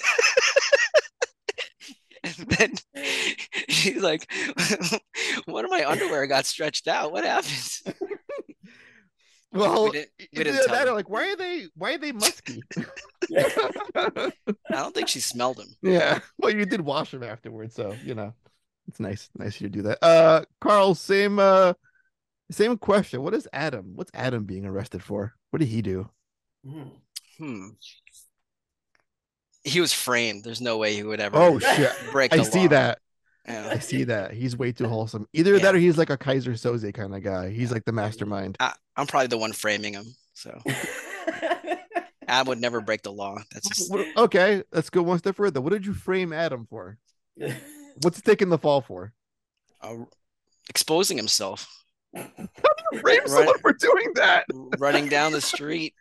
and then she's like, "One of my underwear got stretched out. What happened?" We Well, didn't. We it's didn't either tell that her. or like, why are they why are they musky? I don't think she smelled them. Yeah. Well, you did wash them afterwards, so you know. It's nice. Nice of you to do that. Uh Carl, same uh same question. What is Adam? What's Adam being arrested for? What did he do? Hmm. He was framed. There's no way he would ever Oh shit. break I the see law. that. Yeah. I see that. He's way too wholesome. Either Yeah. that or he's like a Kaiser Soze kind of guy. He's Yeah. like the mastermind. I, I'm probably the one framing him. So Adam would never break the law. That's just What- okay, let's go one step further. What did you frame Adam for? What's he taking the fall for? uh, exposing himself, Frame Run- someone for doing that. running down the street,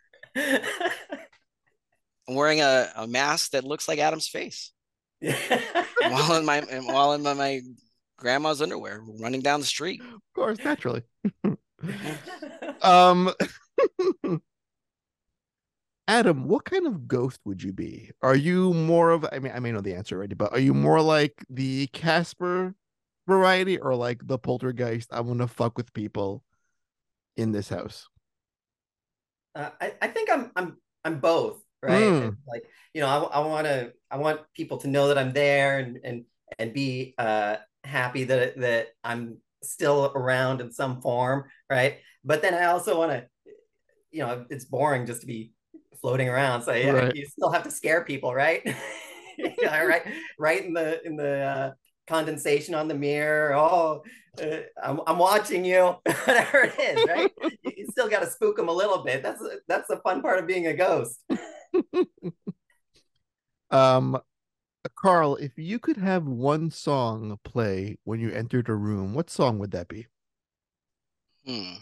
wearing a, a mask that looks like Adam's face, while in my while in my, my grandma's underwear, running down the street. Of course, naturally. um Adam, what kind of ghost would you be? Are you more of, I mean, I may know the answer already, but are you more like the Casper variety or like the poltergeist? I want to fuck with people in this house. Uh, I, I think I'm I'm I'm both, right? Mm. Like, you know, I, I want to I want people to know that I'm there and and and be uh happy that that I'm still around in some form, right? But then I also want to, you know, it's boring just to be floating around. So yeah, Right. you still have to scare people, right? Yeah, right, right in the in the uh, condensation on the mirror. Oh, uh, I'm I'm watching you, whatever it is, right? You, you still got to spook them a little bit. That's that's the fun part of being a ghost. Um, Carl, if you could have one song play when you entered a room, what song would that be? Hmm.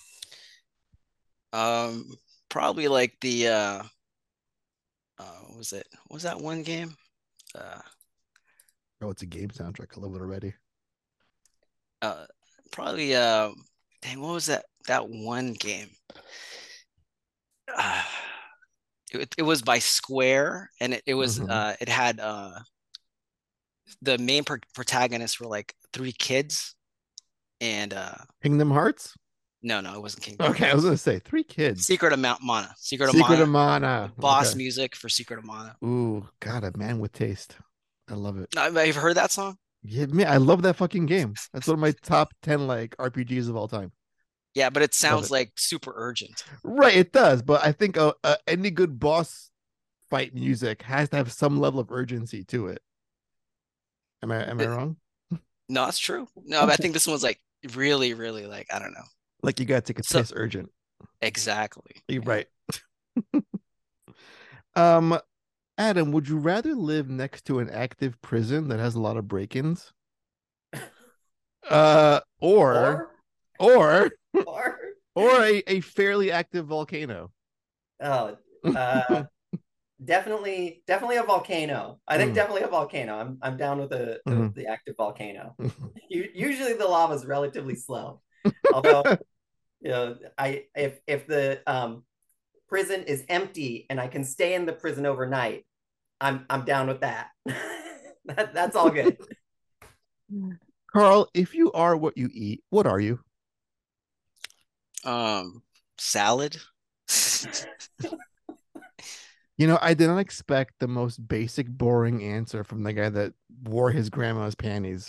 Um, probably like the uh, uh, what was it? What was that one game? Uh, Oh, it's a game soundtrack. I love it already. uh, probably uh, dang, what was that? That one game. Uh, it, it was by Square, and it, it was Mhm. uh, it had uh, the main pro- protagonists were like three kids, and uh, Kingdom Hearts? no, no, it wasn't Kingdom Okay, I Hearts. was gonna say three kids. Secret of Mount Mana. Secret of Secret of Mana. Mana. Boss Okay. music for Secret of Mana. Ooh, God, a man with taste. I love it. Uh, Have you heard that song? Yeah, man, I love that fucking game. That's one of my top ten like R P Gs of all time. Yeah, but it Love sounds it. like super urgent. Right, it does, but I think uh, uh, any good boss fight music has to have some level of urgency to it. Am I am I It- wrong? no, that's true. No, but I think this one's like really, really like I don't know. Like you gotta take a So piss urgent. exactly. You're Yeah. right. Um, Adam, would you rather live next to an active prison that has a lot of break-ins? Uh, or Or or or or a, a fairly active volcano? oh, uh, definitely definitely a volcano. I think Mm, definitely a volcano. I'm I'm down with the the, mhm. the active volcano. U- Usually the lava is relatively slow, although you know I if if the um prison is empty and I can stay in the prison overnight, I'm I'm down with that. that that's all good. Carl, if you are what you eat, what are you? Um, salad. You know, I did not expect the most basic, boring answer from the guy that wore his grandma's panties.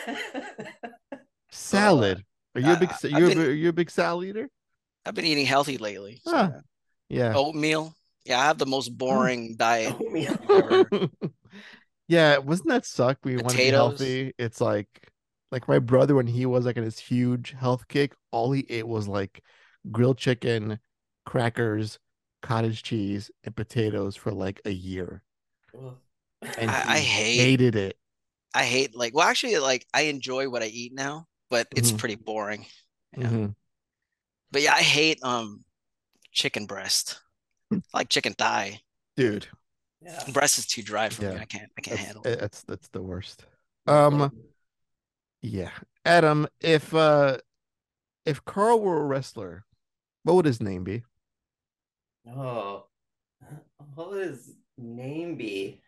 Salad. Are you a big Uh, I've you a, been are you a big salad eater? I've been eating healthy lately. So Ah, yeah. yeah. Oatmeal. Yeah, I have the most Oh. boring diet Oatmeal. you've ever. Yeah, wasn't that suck? We want to be Potatoes. healthy. It's like like my brother when he was like in his huge health kick, all he ate was like grilled chicken, crackers, cottage cheese, and potatoes for like a year. And I, I he hate hated it. I hate like well actually like I enjoy what I eat now, but it's Mhm. pretty boring. Yeah. Mm-hmm. But yeah, I hate um chicken breast. I like chicken thigh. Dude. Yeah. Breast is too dry for me. Yeah. I can't I can't That's handle it. that's that's the worst. Lovely. Um, yeah. Adam, if uh if Carl were a wrestler, what would his name be? Oh, what would his name be?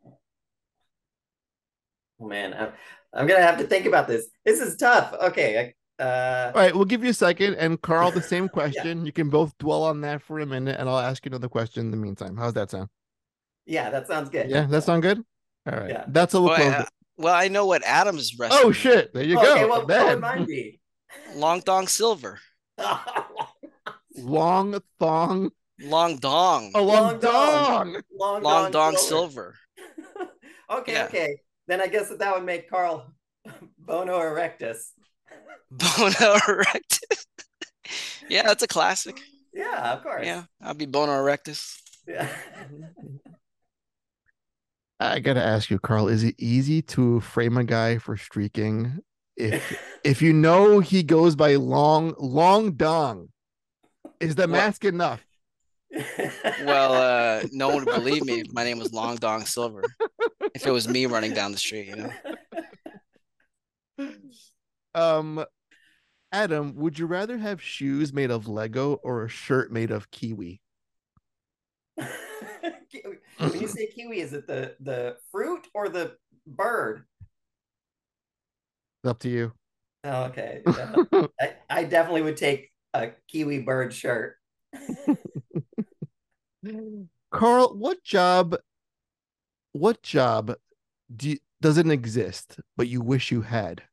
Oh man, I'm, I'm gonna have to think about this. This is tough. Okay, I, uh, All right, we'll give you a second. And Carl, the same yeah, question. You can both dwell on that for a minute, and I'll ask you another question in the meantime. How's that sound? yeah, that sounds good. Yeah, that sound good? All right. Yeah. That's how we'll Well, close I, it. well, I know what Adam's Oh wrestling name. shit. There you Oh, okay, go. what, what would Man. mine be? Long Dong Silver. Long thong. Long Dong. A long Long Dong. dong. Long Long Dong Dong Silver. Silver. Okay, Yeah. okay. Then I guess that, that would make Carl Bono Erectus. Bono Erectus. Yeah, that's a classic. Yeah, of course. Yeah, I'll be Bono Erectus. Yeah. I gotta ask you, Carl, is it easy to frame a guy for streaking if if you know he goes by long long dong? Is the Well, mask enough? well, uh, no one would believe me if my name was Long Dong Silver. If it was me running down the street, you know. Um, Adam, would you rather have shoes made of Lego or a shirt made of kiwi? When you say kiwi, is it the the fruit or the bird? It's up to you. Oh, okay. Yeah. I, I definitely would take a kiwi bird shirt. Carl, what job what job do you, doesn't exist but you wish you had?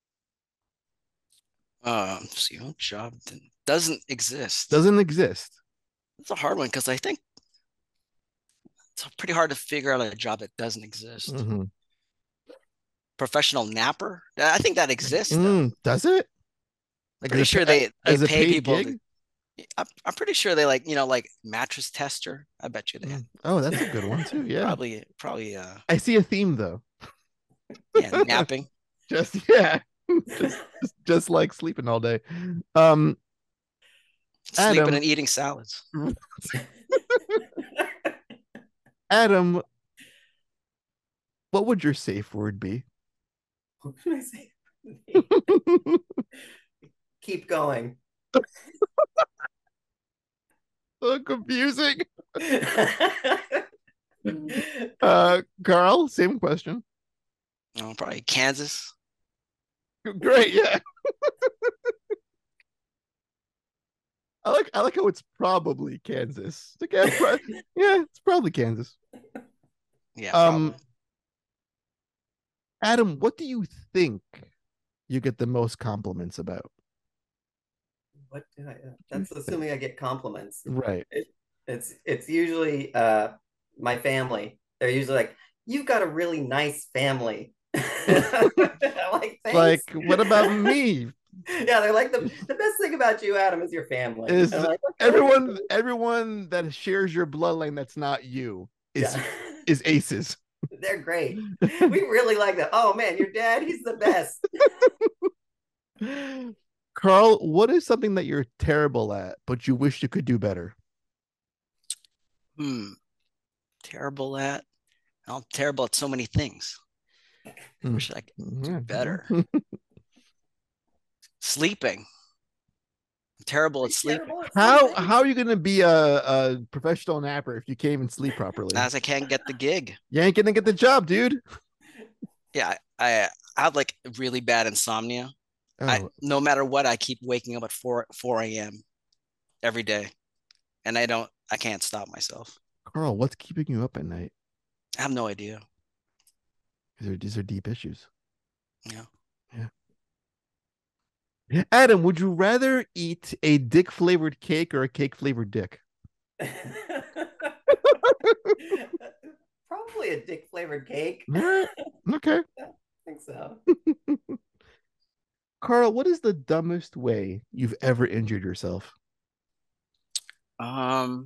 Um, see, what job doesn't exist? Doesn't exist. It's a hard one because I think it's pretty hard to figure out a job that doesn't exist. Mm-hmm. Professional napper? I think that exists though. Mm, does it? I'm pretty sure they they as a pay paid people. gig? To, I'm, I'm pretty sure they like you know like mattress tester. I bet you they Mm. Oh, that's a good one too. Yeah. probably probably uh I see a theme though. yeah napping. Just yeah. just, just just like sleeping all day. Um Sleeping Adam, and eating salads. Adam, what would your safe word be? What can I say? Keep going. So confusing. uh Carl, same question. Oh, probably Kansas. Great, yeah. I like I like how it's probably Kansas. It's like, yeah, it's pro- yeah, it's probably Kansas. Yeah, Um probably. Adam, what do you think you get the most compliments about? What do I, that's assuming I get compliments. Right. It, it's it's usually uh my family. They're usually like, "You've got a really nice family." I'm like, thanks. Like, what about me? Yeah, they're like, the, the best thing about you, Adam, is your family. Is I'm like, okay. everyone everyone that shares your bloodline that's not you is Yeah. is aces. They're great. We really like that. Oh man, your dad, he's the best. Carl, what is something that you're terrible at, but you wish you could do better? Hmm. Terrible at. I'm terrible at so many things. I Mm. wish I could do Yeah. better. Sleeping. I'm terrible at sleeping. Terrible at How sleeping. how are you gonna be a, a professional napper if you can't even sleep properly? As I can't get the gig. You ain't gonna get the job, dude. Yeah, I I have like really bad insomnia. Oh, I no matter what, I keep waking up at four four a m every day, and I don't I can't stop myself. Carl, what's keeping you up at night? I have no idea. These are these are deep issues. Yeah. Yeah. Adam, would you rather eat a dick flavored cake or a cake flavored dick? Probably a dick flavored cake. All right. Okay. I think so. Carl, what is the dumbest way you've ever injured yourself? Um.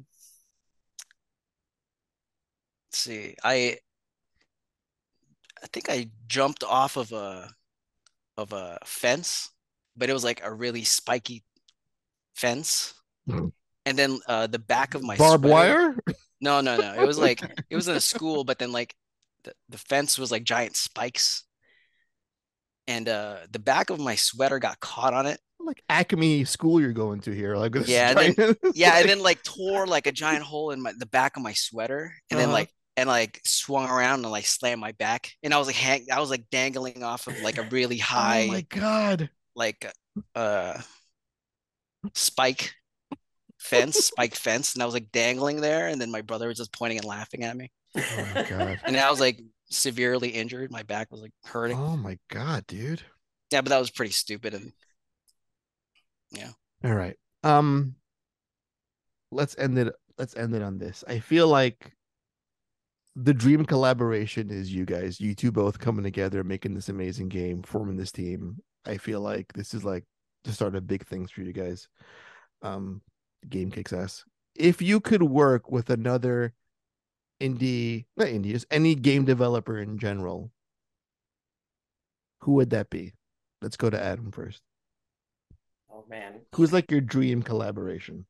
Let's see. I I think I jumped off of a of a fence but it was like a really spiky fence. Mhm. And then uh, the back of my Barbed sweater. wire? No, no, no. It was like it was in a school, but then like the, the fence was like giant spikes, and uh, the back of my sweater got caught on it. Like Acme school you're going to here. Like this Yeah, and then giant yeah, and like, then like tore like a giant hole in my the back of my sweater, and then uh-huh. like and like swung around and like slammed my back, and I was like hang I was like dangling off of like a really Oh my high god. like uh spike fence, spike fence, and I was like dangling there, and then my brother was just pointing and laughing at me, Oh my god. and I was like severely injured. My back was like hurting. Oh my god, dude. Yeah, but that was pretty stupid, and yeah. All right. Um, let's end it. Let's end it on this. I feel like the dream collaboration is you guys, you two both coming together, making this amazing game, forming this team. I feel like this is like the start of big things for you guys. Um, game kicks ass. If you could work with another indie, not indie, just any game developer in general, who would that be? Let's go to Adam first. Oh man, Who's like your dream collaboration?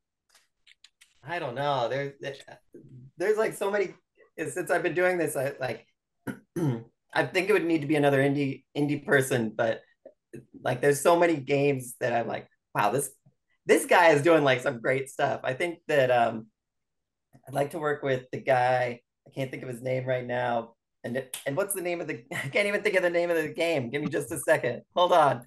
I don't know. There's there's like so many. Since I've been doing this, I like. I think it would need to be another indie indie person, but like there's so many games that I'm like, wow, this this guy is doing like some great stuff. I think that um, I'd like to work with the guy. I can't think of his name right now. And and what's the name of the? I can't even think of the name of the game. Give me just a second. Hold on.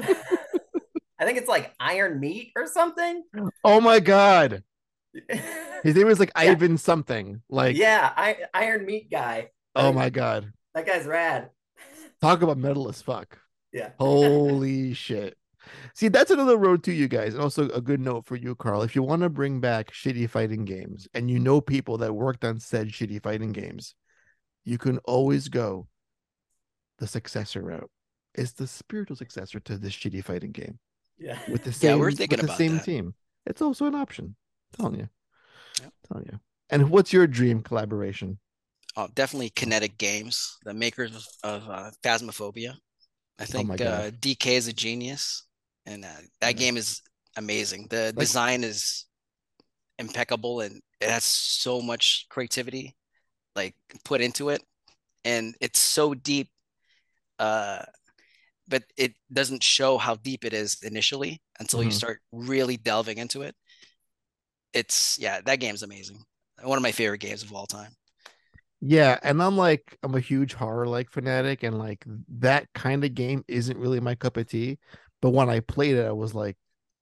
I think it's like Iron Meat or something. Oh my god. His name is like Yeah. Ivan something. Like Yeah, I, Iron Meat guy. oh my god. That guy's rad. Talk about metal as fuck. Yeah. Holy shit. See, that's another road to you guys. And also a good note for you, Carl. If you want to bring back shitty fighting games and you know people that worked on said shitty fighting games, you can always go the successor route. It's the spiritual successor to this shitty fighting game. Yeah. With the Yeah, same, we're with thinking the about same that. team. It's also an option. I'm telling you. Yep. Telling you. And what's your dream collaboration? Oh, definitely Kinetic Games, the makers of uh, Phasmophobia. I Oh my think God. uh, D K is a genius, and uh, that Yeah. game is amazing. The Like- design is impeccable, and it has so much creativity like put into it, and it's so deep. Uh, but it doesn't show how deep it is initially until you Mhm. start really delving into it. It's yeah, that game's amazing. One of my favorite games of all time. Yeah, and I'm like I'm a huge horror like fanatic, and like that kind of game isn't really my cup of tea. But when I played it, I was like,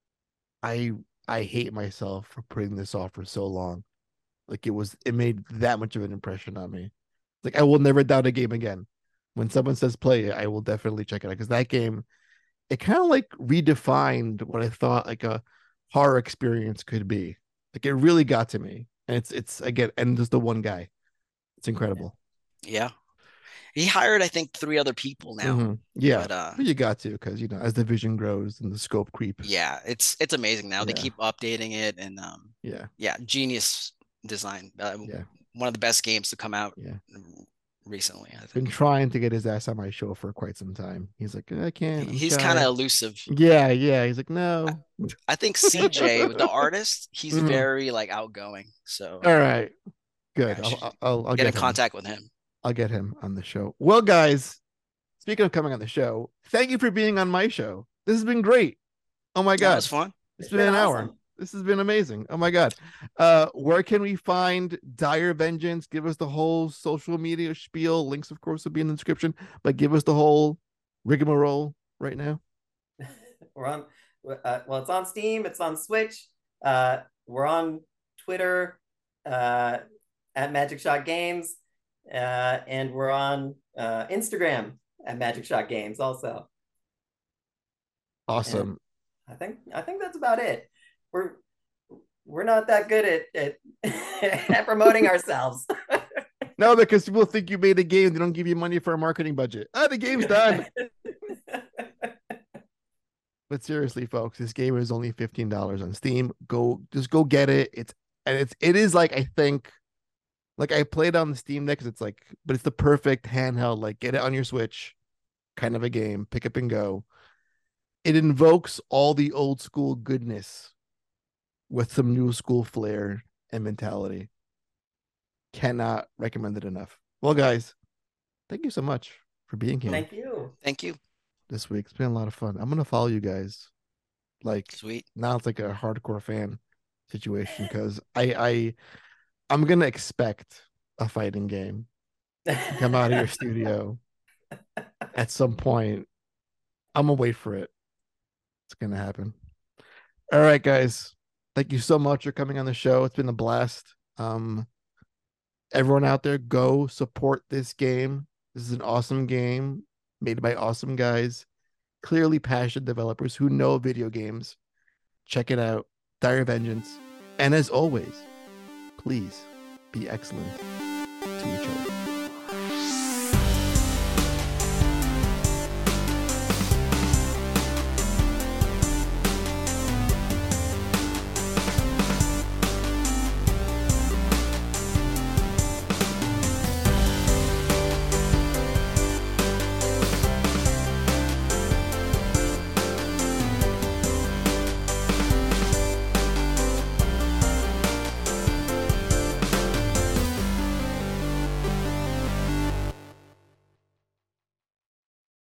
I I hate myself for putting this off for so long. Like it was it made that much of an impression on me. Like I will never doubt a game again. When someone says play it, I will definitely check it out because that game it kind of like redefined what I thought like a horror experience could be. Like it really got to me. And it's it's again and just the one guy. It's incredible. Yeah. He hired, I think, three other people now. Mhm. Yeah. But uh But you got to because you know, as the vision grows and the scope creep. yeah, it's it's amazing now. They Yeah. keep updating it, and um Yeah. yeah, genius design. Uh, Yeah. One of the best games to come out Yeah. recently, I Been think. trying to get his ass on my show for quite some time. He's like, I can't. I'm He's shy." kind of elusive. Yeah, yeah. He's like, no. I think C J, the artist, he's Mhm. very like outgoing. So All right. Good. I I'll should I'll, I'll, I'll get in get him. contact with him. I'll get him on the show. Well, guys, speaking of coming on the show, thank you for being on my show. This has been great. Oh my That God. was fun. It's It's been, been an hour. awesome. This has been amazing. Oh my God. Uh, where can we find Dire Vengeance? Give us the whole social media spiel. Links, of course, will be in the description, but give us the whole rigmarole right now. We're on. Uh, well, it's on Steam. It's on Switch. Uh, we're on Twitter uh, at Magic Shot Games, uh, and we're on uh, Instagram at Magic Shot Games also. Awesome. I think I think that's about it. We're we're not that good at at, at promoting ourselves. No, because people think you made a game. They don't give you money for a marketing budget. Ah, the game's done. But seriously, folks, this game is only fifteen dollars on Steam. Go, just go get it. It's and it's it is like I think, like I played on the Steam Deck because it's like, but it's the perfect handheld. Like get it on your Switch, kind of a game. Pick up and go. it invokes all the old school goodness with some new school flair and mentality. Cannot recommend it enough. Well, guys, thank you so much for being here. Thank you. Thank you. This week. It's been a lot of fun. I'm gonna follow you guys. Like Sweet. now it's like a hardcore fan situation because I I I'm gonna expect a fighting game to come out of your studio at some point. I'm gonna wait for it. It's gonna happen. All right, guys. Thank you so much for coming on the show. It's been a blast. Um, everyone out there, go support this game. This is an awesome game made by awesome guys, clearly passionate developers who know video games. Check it out. Dire Vengeance. And as always, please be excellent to each other.